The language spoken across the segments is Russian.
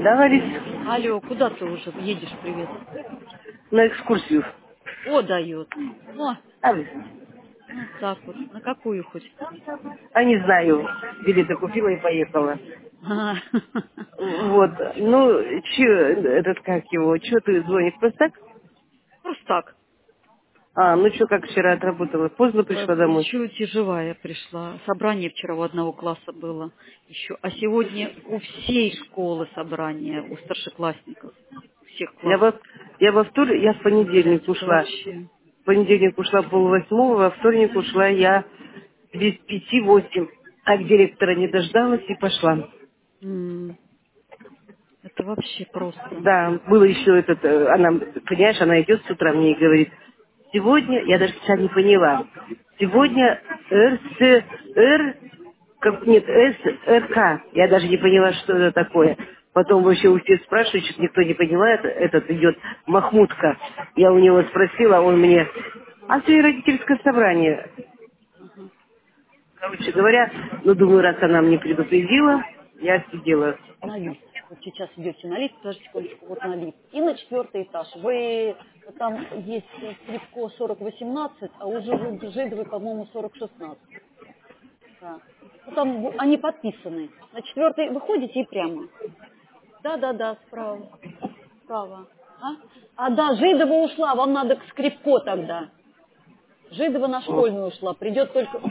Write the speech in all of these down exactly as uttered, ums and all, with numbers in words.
Да, Ларис, Алло, куда ты уже едешь, привет? на экскурсию. О, дает. О, А, ну так вот. На какую хоть? а не знаю, билеты купила и поехала. А, Вот, ну, че, этот, как его, че ты звонишь, просто так? просто так. А, ну что, как вчера отработала? Поздно Э, пришла домой. Чуть живая пришла. Собрание вчера у одного класса было еще. А сегодня у всей школы собрание, у старшеклассников. Всех Я классов. во, я во вторник, я в понедельник Блядь, это ушла. вообще... В понедельник ушла полвосьмого, во вторник ушла я без пяти восемь. А к директора не дождалась и пошла. м, Это вообще просто. Да, было еще этот, э, она, понимаешь, она идет с утра мне и говорит, сегодня, я даже сейчас не поняла, сегодня РСР, как, нет, СРК, я даже не поняла, что это такое. Потом вообще у всех спрашивают, что никто не понимает, этот идет Махмудка. Я у него спросила, он мне, а сегодня родительское собрание. Ага. Короче говоря, ну, думаю, раз она мне предупредила, я сидела. На лифт. Вот сейчас идете на лифт, подожди секундочку, вот на лифт. И на четвертый этаж. Вы, там есть э, Скрипко сорок восемнадцать, а у Жи- Жидовой, по-моему, сорок шестнадцать. Да. Ну, там в- они подписаны. На четвертый выходите и прямо. Да-да-да, справа. Справа. А? А, да, Жидова ушла, вам надо к Скрипко тогда. Жидова на школьную ушла, придет только...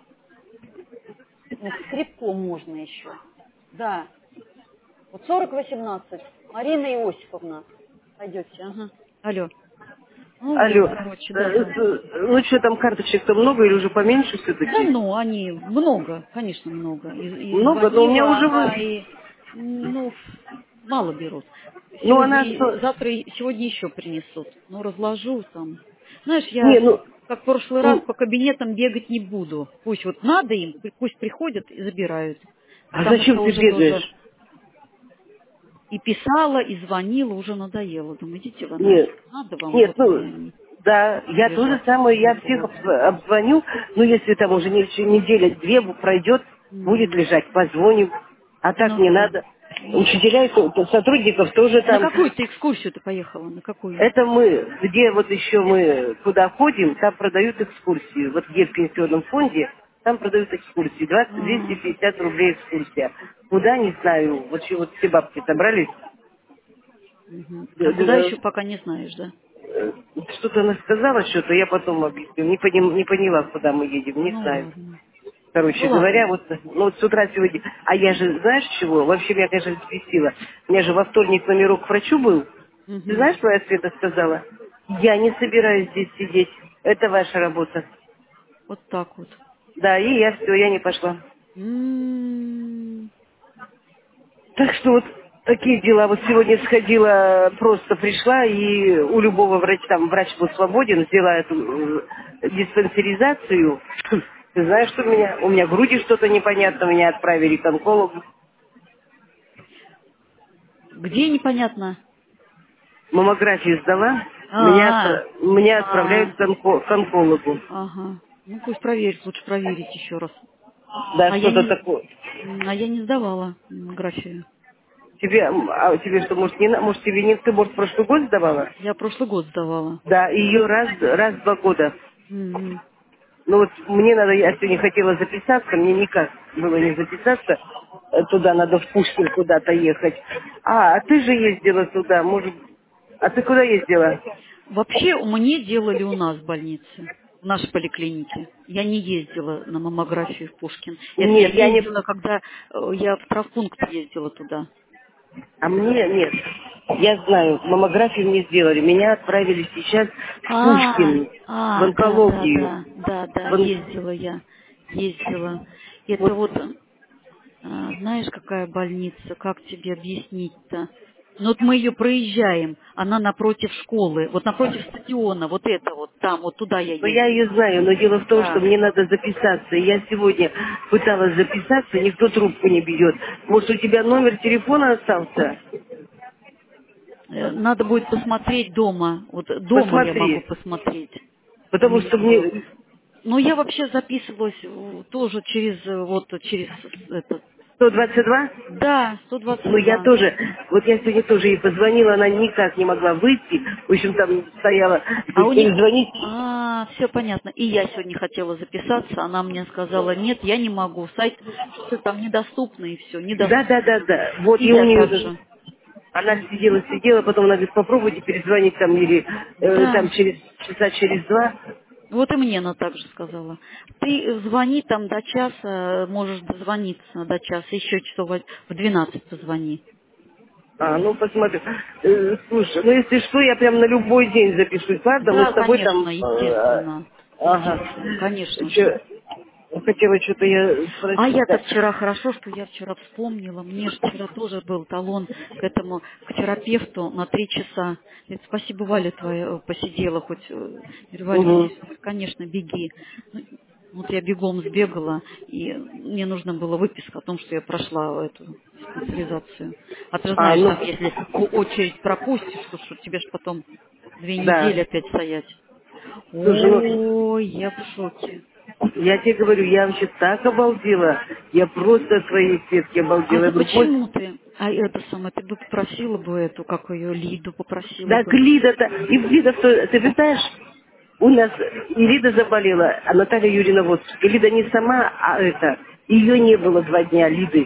Ну, к Скрипко можно еще. Да. Вот сорок восемнадцать. Марина Иосифовна. Пойдете, ага. Алло. Ну вот, Алло, короче, э, да-да. э, ну что там, карточек-то много или уже поменьше Да все-таки? ну, они много, конечно, много. И, и Много, но у меня звонила уже она, вы... и ну, мало берут. Ну Сегодня, она и- что... завтра, и- сегодня еще принесут. Ну, разложу там. Знаешь, Не, я, ну... как в прошлый раз, м, по кабинетам бегать не буду. Пусть вот надо им, пусть приходят и забирают. А Потому зачем что ты уже тоже бегаешь? и писала, и звонила, уже надоело. Думаю, идите вы Нет, нафиг. Надо вам, нет, вот ну... и Да, я тоже лежат самое, я всех глупо. об- обзвоню, но если там уже не- неделя-две пройдет, будет М. лежать, позвоним. А так Ну не да. надо. Учителя и ко- сотрудников тоже На там. какую ты экскурсию ты поехала? На какую? Это мы, где вот еще мы куда ходим, там продают экскурсии. Вот где в пенсионном фонде, там продают экскурсии. двадцать, двести А, пятьдесят рублей экскурсия. Куда, не знаю. Вот, еще вот все бабки собрались. мгм. Д- А куда д- еще пока не знаешь, да? э, Что-то она сказала, что-то, я потом объясню. Не, поним- не поняла, куда мы едем, не Ну знаю. ладно. Ну Короче говоря, ладно. вот, ну, вот с утра сегодня... А я же, знаешь чего? Вообще меня, конечно, взбесило. У меня же во вторник номерок к врачу был. Ты Мгм. знаешь, что я Света сказала? Я не собираюсь здесь сидеть. Это ваша работа. Вот так вот. Да, и я все, я не пошла. М. Так что вот такие дела. Вот сегодня сходила, просто пришла, и у любого врача, там врач был свободен, взяла эту э, диспансеризацию. Ты знаешь, что у меня? У меня в груди что-то непонятно, меня отправили к онкологу. Где непонятно? Маммографию сдала, меня, А, отпра- меня а, отправляют к онко- к онкологу. ага. Ну пусть проверит, лучше проверить еще раз. Да, А я что-то не, такое. м, а я не сдавала маммографию. Тебе, м, а тебе что, может, не, на- может, тебе не, ты, может, прошлый год сдавала? Я прошлый год сдавала. Да, ее раз, раз в два года. М. Ну вот мне надо, я сегодня хотела записаться, мне никак было не записаться. Э, Туда надо в Пушкин куда-то ехать. А, а ты же ездила туда, может... А ты куда ездила? Вообще мне делали у нас в больнице, в нашей поликлинике. Я не ездила на маммографию в Пушкин. Это я Нет, я не... ездила, когда э, я в травмпункт ездила туда. А мне нет. Я знаю, маммографию мне сделали. Меня отправили сейчас в А, Пушкин, в а, да, да, онкологию. да, да, да, В он- ездила я, ездила. Это Вот, вот, э, знаешь, какая больница, как тебе объяснить-то? Ну вот мы ее проезжаем, она напротив школы, вот напротив стадиона, вот это вот, там, вот туда я ну, я ее ездила. знаю, но дело в том, что Да. мне надо записаться. И я сегодня пыталась записаться, никто трубку не берет. Может, у тебя номер телефона остался? Э, Надо будет посмотреть дома. Вот дома я могу Посмотри. посмотреть. У Потому меня что был. мне... Но я вообще записывалась э, тоже через э, вот через этот. сто двадцать два? Да, Ну, я сто двадцать два. тоже, вот я сегодня тоже ей позвонила, она никак не могла выйти. В общем, там стояла, А у них... перезвонить. А, все понятно. И я сегодня хотела записаться, она мне сказала, нет, я не могу, сайт что-то там недоступно и все, Да, да, недоступно. да, да. Вот, И и у я нее, также. она сидела, сидела, потом она говорит, попробуйте перезвонить там или э, там Да, через часа через два. вот и мне она также сказала. Ты звони там до часа, можешь дозвониться до часа, еще часов в двенадцать позвони. А, ну посмотрю. Э, слушай, ну если что, я прям на любой день запишусь, ладно? Мы с Да, тобой там... конечно, э, естественно. ага. Естественно, конечно же. Чё, хотела что-то я А спросить. я-то Да. вчера, хорошо, что я вчера вспомнила, мне же вчера тоже был талон к этому, к терапевту на три часа. Говорит, спасибо, Валя твоя э, посидела, хоть, э, я говорю, Валя, Угу. интересно, говорит, конечно, беги. Ну, вот я бегом сбегала, и мне нужно было выписка о том, что я прошла эту диспансеризацию. А ты же А, знаешь, ну, там, если о- очередь пропустишь, то что тебе же потом две недели да. опять стоять. Слушай, ну, Ой, я в шоке. я тебе говорю, я вообще так обалдела. Я просто от своей клетки А обалдела. Я ты говорю, «Господи, почему ты, а это самое, ты бы попросила бы эту, как ее, Лиду попросила да бы? Лида-то, и Лида, что, ты представляешь, у нас и Лида заболела, а Наталья Юрьевна вот, и Лида не сама, а это, ее не было два дня, Лиды.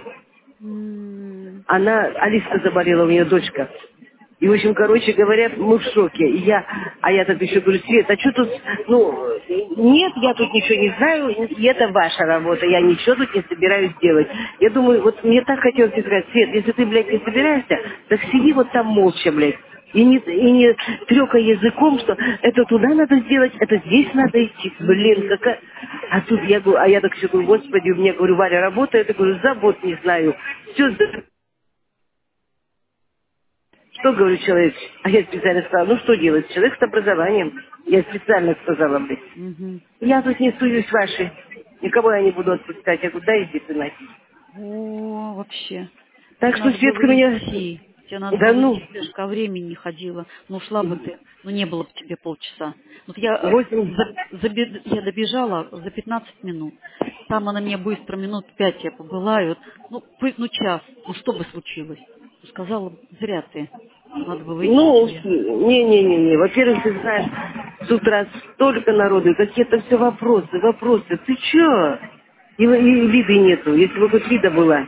М, Она, Алиска заболела, у нее дочка. И, в общем, короче говоря, мы в шоке. И я, а я так еще говорю, Свет, а что тут, ну, нет, я тут ничего не знаю, и это ваша работа, я ничего тут не собираюсь делать. Я думаю, вот мне так хотелось тебе сказать, Свет, если ты, блядь, не собираешься, так сиди вот там молча, блядь. И не, и не трёкай языком, что это туда надо сделать, это здесь надо идти. Блин, мгм, какая... А тут я говорю, а я так все говорю, господи, у меня, говорю, Валя работает, я говорю, забот не знаю. Все, что, говорю, человек? А я специально сказала, ну что делать? Человек с образованием. Я специально сказала, блядь. мгм. Я тут не суюсь вашей. Никого я не буду отпускать. Я говорю, да, иди ты нафиг. О, вообще. Так Тебе что надо было Светка меня... идти. Тебе надо Да было ну, идти, ты же ко времени не ходила. Ну, ушла бы ты. Ну, не было бы тебе полчаса. Вот я, э, восемь... за- забе- я добежала за пятнадцать минут. Там она мне быстро, минут пять я побыла. И вот, ну, пы- ну, час. Ну, что бы случилось? Ну, сказала, зря ты. Надо было идти Ну, тебе. не-не-не-не. Во-первых, ты знаешь, с утра столько народу, и какие-то все вопросы, вопросы. Ты чё? И, и Лиды нету. Если бы хоть Лида была.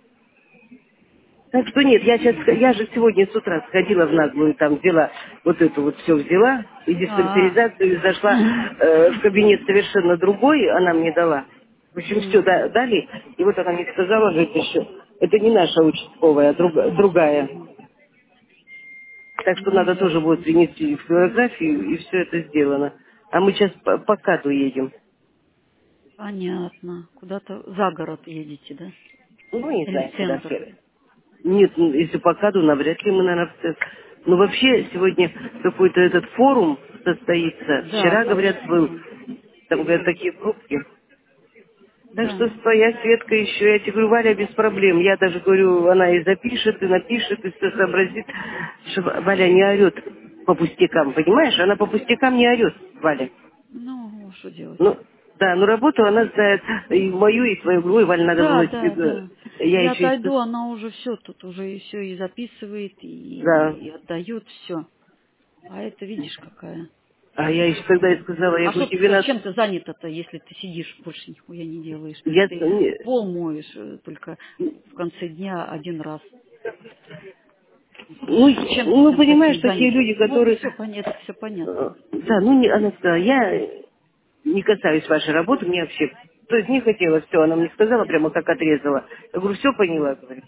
Так что нет, я сейчас, я же сегодня с утра сходила в наглую, там взяла, вот эту вот все взяла, и А, диспансеризацию, и зашла э, в кабинет совершенно другой, она мне дала. В общем, все м, дали, и вот она мне сказала, говорит, еще, это не наша участковая, а друг- другая. мгм. Так что Ну, надо тоже будет ясно. принести флюорографию, и все это сделано. А мы сейчас по, по КАТу едем. Понятно. Куда-то за город едете, да? Ну, не Или знаю, в куда центр? все. Нет, ну, если по КАДу, навряд ли мы, наверное, в центр. Но вообще сегодня какой-то этот форум состоится. Да, Вчера, говорят, был. конечно. Там, говорят, Мгм. такие пробки. Так Да. что твоя Светка еще, я тебе говорю, Валя, без проблем. Я даже говорю, она и запишет, и напишет, и все сообразит. Что Валя не орет по пустякам, понимаешь? Она по пустякам не орет, Валя. Ну, что делать? Ну, да, ну работу она знает и мою, и твою. Ой, Валя, надо Да, было тебе... да, г- да. Я Я еще и... отойду, с- она уже все тут уже и все и записывает, Да. и, и отдает все. А это видишь какая. А я еще тогда и сказала, я А говорю, что ты, тебе со- надо... чем ты занята-то, если ты сидишь, больше нихуя не делаешь? Я... Ты не- пол моешь э, только в конце дня один раз. Ну, Ну, скажи, чем ты ну, там понимаешь, таким такие занята? люди, Ну, которые... все понятно, все э, понятно. Да, ну, не, она сказала, я не касаюсь вашей работы, мне вообще... То есть не хотела, все, она мне сказала прямо, как отрезала. Я говорю, все поняла, говорю.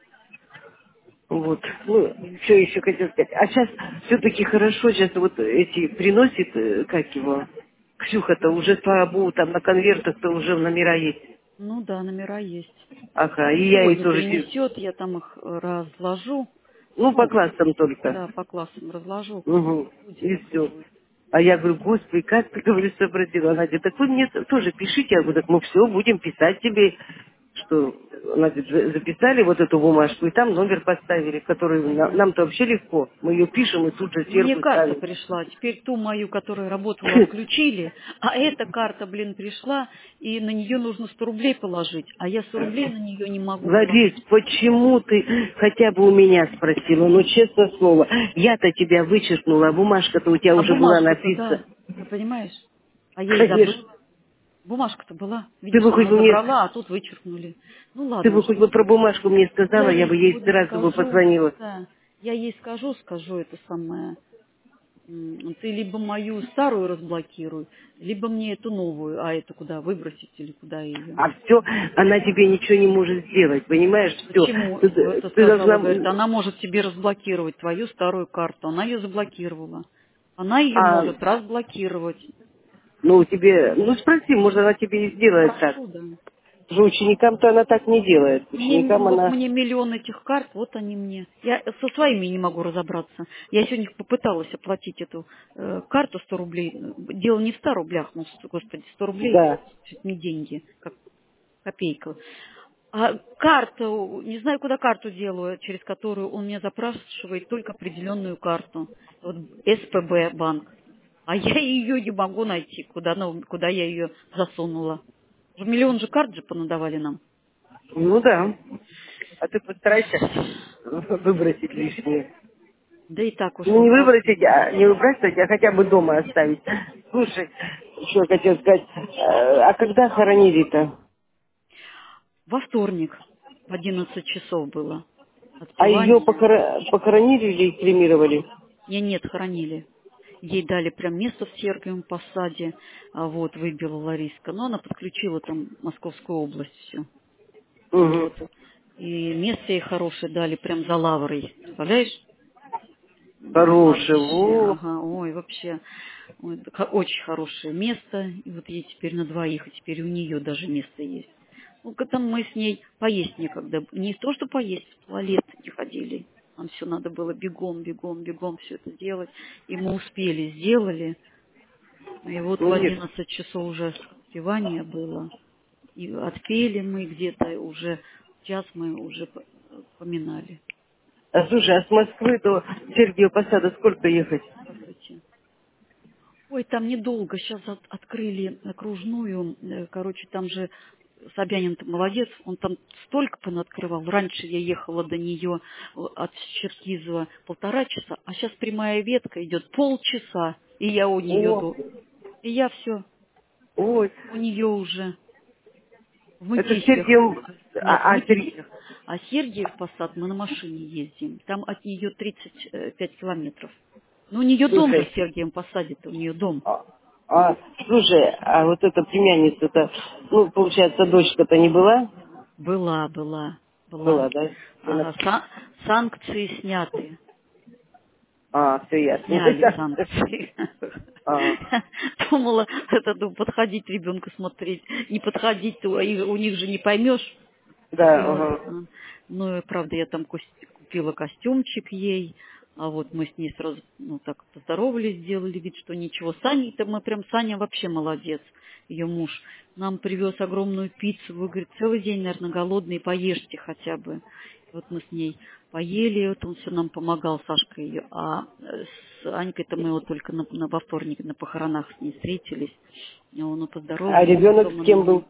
Вот, ну, что еще хотел сказать. А сейчас все-таки хорошо, сейчас вот эти приносит, э, как его, Ксюха-то уже, слава богу, там на конвертах-то уже номера есть. Ну да, номера есть. Ага, Вот и я ей сегодня тоже... си- принесет, я там их э, разложу. Ну, по Ну, классам только. да, по классам разложу. Угу. Будем И все. пробовать. А я говорю, господи, как ты, говорю, сообразила? Она говорит, так вы мне тоже пишите. Я говорю, так мы все будем писать тебе. что значит, за- записали вот эту бумажку, и там номер поставили, который на- нам-то вообще легко. Мы ее пишем и тут же Мне сверху карта ставим. пришла, теперь ту мою, которая работала, отключили, а эта карта, блин, пришла, и на нее нужно сто рублей положить, а я сто рублей на нее не могу Ларис, положить. почему ты хотя бы у меня спросила? Ну, честное слово, я-то тебя вычеркнула, а бумажка-то у тебя А уже была бумажка-то, написана. да, ты понимаешь? А я и Конечно. забыла. Бумажка-то была. Ты Видишь, бы хоть она мне, забрала, а тут вычеркнули. Ну ты ладно бы уж. хоть бы про бумажку мне Я сказала, я ей бы ей сегодня сразу бы скажу, позвонила. да, я ей скажу, скажу это самое. м, Ты либо мою старую разблокируй, либо мне эту новую, а эту куда выбросить или куда ее. А все, она тебе ничего не может сделать, понимаешь, все. Почему Ты, это ты сказала? должна... Говорит, она может тебе разблокировать твою старую карту. Она ее заблокировала. Она ее А, может разблокировать. ну, тебе... Ну, спроси, может, она тебе и сделает так. Спрошу, да. Же ученикам-то она так не делает. Мне, Ученикам вот она... мне миллион этих карт, вот они мне. Я со своими не могу разобраться. Я сегодня попыталась оплатить эту э, карту сто рублей. Дело не в ста рублях, ну, сто- господи, сто рублей, Да. чуть не деньги, как копейка. А карту, не знаю, куда карту делаю, через которую он меня запрашивает только определенную карту. Вот эс пэ бэ банк. А я ее не могу найти, куда, она- куда я ее засунула. Уже миллион же карт же понадавали нам. Ну, да. А ты постарайся выбросить лишнее. Да и так уж Ну, не вот, выбросить, господи. а не выбрасывать, а хотя бы дома оставить. Слушай, что я хотел сказать. э, А когда хоронили-то? Во вторник в одиннадцать часов было А ее отпевание. покора- похоронили или кремировали? Меня нет, хоронили. Ей дали прям место в Сергиевом Посаде, а вот, выбила Лариска. Но она подключила там Московскую область все. Угу. Вот. И место ей хорошее дали прям за лаврой. Представляешь? Хороший, Вообще, во. ага, ой, вообще, ой, х- очень хорошее место. И вот ей теперь на двоих, и теперь у нее даже место есть. Ну, к там мы с ней поесть некогда. Не то, что поесть, в туалет не ходили. Нам все надо было бегом, бегом, бегом все это делать. И мы успели, сделали. И вот в Ну, нет. одиннадцать часов уже отпевание было. И отпели мы где-то уже, час мы уже п- поминали. А слушай, а с Москвы до Сергиева Посада сколько ехать? Здравствуйте. Ой, там недолго. Сейчас открыли окружную. Э, Короче, там же Собянин-то молодец. Он там столько понаоткрывал. Раньше я ехала до нее э, от Черкизова полтора часа, а сейчас прямая ветка идет полчаса, и я у нее О, до. И я все ой. у нее уже в Это в Мытищах. Сергиевом... Нет, в А, а, Сер- Мытищах. А Сергиев Посад мы на машине ездим. Там от нее тридцать пять километров. Ну, у нее дом же в Слушай, Сергиевом Посаде-то, у нее дом. а, а, слушай, а вот эта племянница-то, ну, получается, дочка-то не была? Была, была, была. Была, да? Она- Ага, са- санкции сняты. А, все ясно. Сняли санкции. А, Думала, это ну, подходить ребенка смотреть. Не подходить, то и у них же не поймешь. да, Вот. ага. а. Ну, и правда, я там кос- купила костюмчик ей. А вот мы с ней сразу, ну, так поздоровались, сделали вид, что ничего. Саня-то мы прям, Саня вообще молодец, ее муж. Нам привез огромную пиццу. Вы, говорит, целый день, наверное, голодные, поешьте хотя бы. Вот мы с ней поели, вот он все нам помогал, Сашка ее. А э, с Анькой-то мы вот только на, на, во вторник на похоронах с ней встретились. И он и А поздоровался, ребенок потом с она кем мне. был?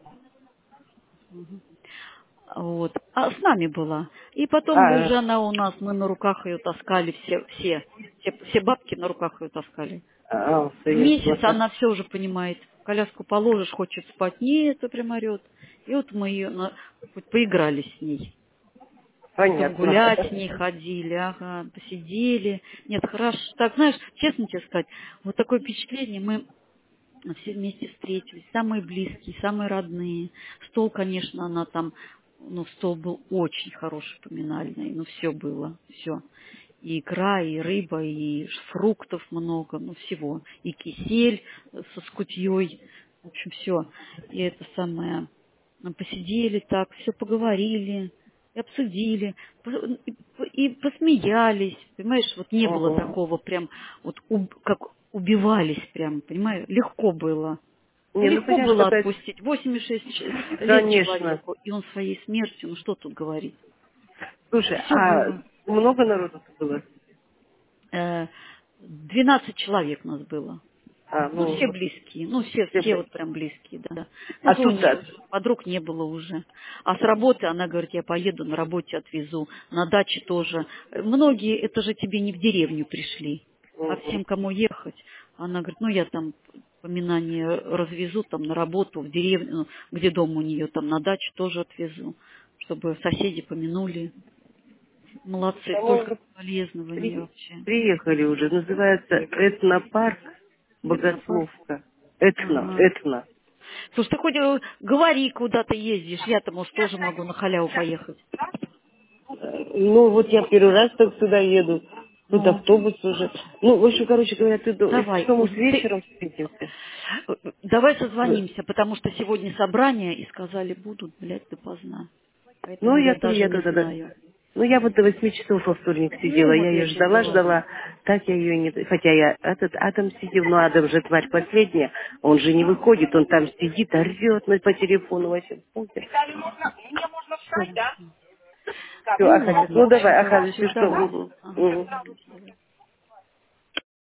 Вот. А с нами была. И потом А, уже она у нас, мы на руках ее таскали, все, все, все, все бабки на руках ее таскали. а, В все месяц ясно. она все уже понимает. Коляску положишь, хочет спать, нет, это прям орет. И вот мы ее на- хоть поиграли с ней. Потом Понятно. гулять с ней ходили, ага, посидели. Нет, хорошо. Так, знаешь, честно тебе сказать, вот такое впечатление, мы все вместе встретились, самые близкие, самые родные. Стол, конечно, она там, ну, стол был очень хороший, поминальный, ну, все было, все. И икра, и рыба, и фруктов много, ну, всего. И кисель со скутьей, в общем, все. И это самое, мы посидели так, все поговорили, и обсудили, по- и по- и посмеялись, понимаешь, вот не было Угу. такого прям, вот уб- как убивались прям, понимаешь, легко было. Не, ну Легко понятно, было какая... отпустить. восемьдесят шесть ч- лет Конечно. человеку, и он своей смертью, ну что тут говорить. Слушай, Все а было. много народу было? Э, двенадцать человек нас было. А, Ну, все ну, близкие. Ну, все, все все бы- вот прям близкие, да. а Просто у тут нее так. уже подруг не было уже. А с работы она говорит, я поеду, на работе отвезу. На даче тоже. Многие, это же тебе не в деревню пришли, а Мгм. всем, кому ехать. Она говорит, ну, я там поминание развезу там на работу, в деревню, ну, где дом у нее, там на дачу тоже отвезу, чтобы соседи помянули. Молодцы, А мы столько уже соболезнований при- вообще. приехали уже. Называется этнопарк Этнопарк. Богословка. Этно, Ага. этно. Слушай, ты хоть э, говори, куда ты ездишь. Я-то, может, тоже могу на халяву поехать. Ну, вот я первый раз так сюда еду. Тут Ну, автобус уже. Ну, в общем, короче говоря, ты до- давай. что мы уз- с ты- вечером встретимся? э, давай созвонимся, потому что сегодня собрание, и сказали, будут, блядь, допоздна. Ну, Поэтому я я тоже, даже я не тогда... да. знаю. Ну, я вот до восьми часов во вторник сидела. Ну, Я вот я ее тебе ждала, говорю. ждала. Так я ее не... Хотя я этот Адам сидел, ну, Адам же тварь последняя. Он же не выходит, он там сидит, орет ну, по телефону вообще. Все, Хорошо. а, Ну, хотя- ладно, ну, в общем, давай, говорю, ага, все, если что. давай. Мгм, Ага, мгм. созвонимся, давай.